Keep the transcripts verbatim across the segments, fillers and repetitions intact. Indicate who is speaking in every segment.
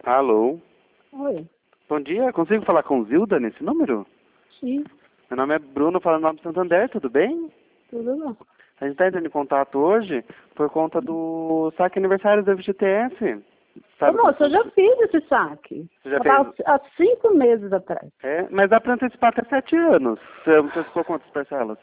Speaker 1: Alô?
Speaker 2: Oi.
Speaker 1: Bom dia, consigo falar com Zilda nesse número?
Speaker 2: Sim,
Speaker 1: Meu nome é Bruno, falando no nome do Santander, tudo bem?
Speaker 2: tudo bom.
Speaker 1: A gente está entrando em contato hoje por conta do saque aniversário do F G T S.
Speaker 2: Ô,
Speaker 1: Sabe
Speaker 2: moça, eu
Speaker 1: como-
Speaker 2: já fiz esse saque.
Speaker 1: Você já
Speaker 2: Há,
Speaker 1: fez?
Speaker 2: há cinco meses atrás.
Speaker 1: É, mas dá para antecipar até sete anos. Você antecipou quantas parcelas?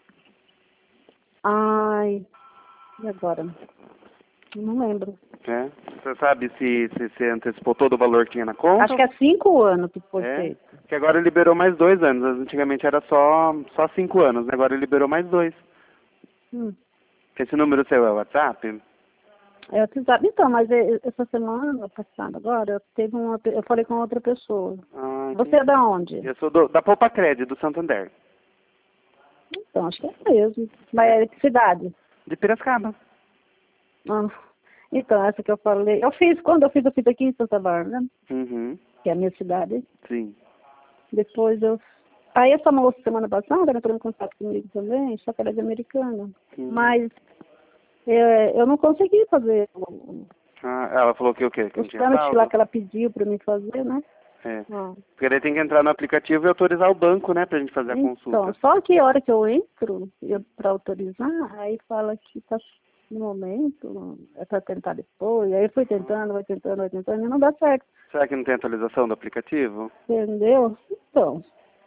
Speaker 2: Ai, e agora? Não lembro.
Speaker 1: É. Você sabe se, se você antecipou todo o valor que tinha na conta?
Speaker 2: Acho que é cinco anos que foi
Speaker 1: É,
Speaker 2: feito.
Speaker 1: que agora liberou mais dois anos. Antigamente era só, só cinco anos, né? Agora liberou mais dois.
Speaker 2: Hum.
Speaker 1: Esse número seu é o WhatsApp?
Speaker 2: É o WhatsApp. Então, mas é- essa semana passada agora, eu, teve uma, pe- eu falei com outra pessoa.
Speaker 1: Ah,
Speaker 2: Você é da onde?
Speaker 1: eu sou do, da Poupa Crédito, do Santander.
Speaker 2: Então, acho que é mesmo. Mas é de que cidade?
Speaker 1: De Piracicaba.
Speaker 2: Ah, então, essa que eu falei. Eu fiz, quando eu fiz, eu fiz aqui em Santa Bárbara,
Speaker 1: Uhum.
Speaker 2: que é a minha cidade.
Speaker 1: Sim.
Speaker 2: Depois eu... Aí essa moça, semana passada, ela entrou em contato comigo também, só que ela é de Americana.
Speaker 1: Uhum.
Speaker 2: Mas é, eu não consegui fazer o-
Speaker 1: Ah, ela falou que o quê? Que não
Speaker 2: os
Speaker 1: tinha
Speaker 2: trâmites lá
Speaker 1: saldo?
Speaker 2: que ela pediu para mim fazer, né?
Speaker 1: É.
Speaker 2: Ah.
Speaker 1: Porque daí tem que entrar no aplicativo e autorizar o banco, né? Pra gente fazer a
Speaker 2: Então,
Speaker 1: consulta.
Speaker 2: só que a hora que eu entro para autorizar, aí fala que tá no momento, é para tentar depois. Aí eu fui tentando, vai tentando, vai tentando, e não dá certo.
Speaker 1: Será que não tem atualização do aplicativo?
Speaker 2: Entendeu? Então,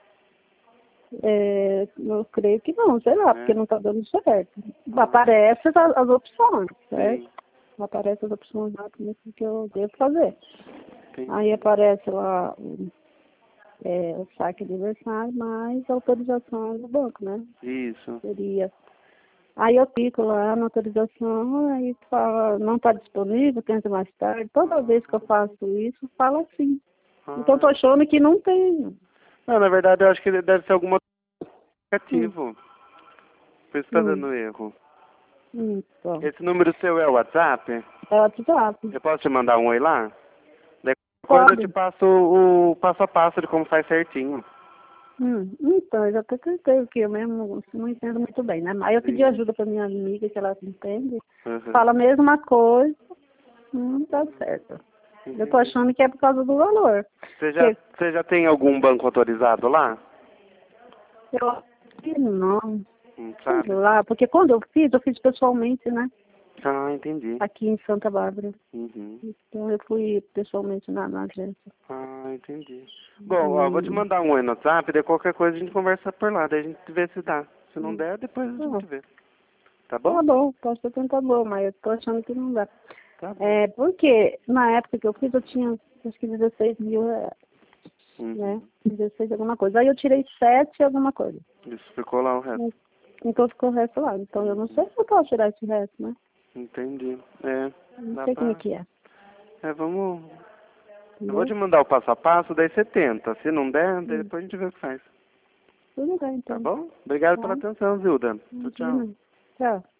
Speaker 2: é, eu creio que não, sei lá,
Speaker 1: É.
Speaker 2: porque não está dando certo.
Speaker 1: Ah.
Speaker 2: Aparece as, as opções, certo?
Speaker 1: Sim.
Speaker 2: Aparece as opções lá que que eu devo fazer.
Speaker 1: Sim.
Speaker 2: Aí aparece lá o, é, o saque aniversário, mais a autorização do banco, né?
Speaker 1: Isso.
Speaker 2: Seria. Aí eu clico lá na autorização, aí fala, não está disponível, tenta mais tarde. Toda vez que eu faço isso, fala assim.
Speaker 1: Ah.
Speaker 2: Então tô achando que não tem.
Speaker 1: Não, na verdade eu acho que deve ser algum
Speaker 2: Hum,
Speaker 1: aplicativo. Por isso tá
Speaker 2: hum,
Speaker 1: dando erro.
Speaker 2: então,
Speaker 1: Esse número seu é o WhatsApp?
Speaker 2: é o WhatsApp.
Speaker 1: Eu posso te mandar um oi lá? Daí quando eu te
Speaker 2: Pode.
Speaker 1: passo o passo a passo de como faz certinho.
Speaker 2: Hum, então, eu já até tentei, porque eu mesmo não entendo muito bem, né? Aí eu pedi
Speaker 1: Sim.
Speaker 2: ajuda para minha amiga, que ela entende.
Speaker 1: Uhum.
Speaker 2: Fala a mesma coisa, não dá certo. Eu tô achando que é por causa do valor.
Speaker 1: Você já,
Speaker 2: Porque
Speaker 1: você já tem algum banco autorizado lá?
Speaker 2: eu acho que não,
Speaker 1: Não
Speaker 2: sei
Speaker 1: sabe?
Speaker 2: lá, porque quando eu fiz, eu fiz pessoalmente, né?
Speaker 1: Ah, entendi.
Speaker 2: Aqui em Santa Bárbara.
Speaker 1: Uhum.
Speaker 2: Então eu fui pessoalmente na, na agência.
Speaker 1: Ah, entendi. Bom, ó, vou te
Speaker 2: E,
Speaker 1: mandar um oi no WhatsApp, daí qualquer coisa a gente conversa por lá, daí a gente vê se dá. Se não der, depois a
Speaker 2: ah,
Speaker 1: gente vê. Tá bom?
Speaker 2: tá bom, posso ter tentado bom, mas eu tô achando que não dá.
Speaker 1: Tá bom.
Speaker 2: É, porque na época que eu fiz, eu tinha acho que dezesseis mil reais,
Speaker 1: Uhum.
Speaker 2: né? dezesseis alguma coisa. Aí eu tirei sete alguma coisa.
Speaker 1: Isso, ficou lá o resto.
Speaker 2: Então ficou o resto lá. Então eu não sei se eu posso tirar esse resto, né?
Speaker 1: Entendi. É,
Speaker 2: Eu não
Speaker 1: dá
Speaker 2: sei como é
Speaker 1: pra...
Speaker 2: que é.
Speaker 1: É, vamos... Eu vou
Speaker 2: Entendeu?
Speaker 1: te mandar o passo a passo, daí você tenta. Se não der, daí
Speaker 2: Hum.
Speaker 1: depois a gente vê o que faz.
Speaker 2: Tudo bem,
Speaker 1: Tá
Speaker 2: então.
Speaker 1: bom? Obrigado pela
Speaker 2: Tá.
Speaker 1: atenção, Zilda. Tchau, tchau.
Speaker 2: Imagina. Tchau.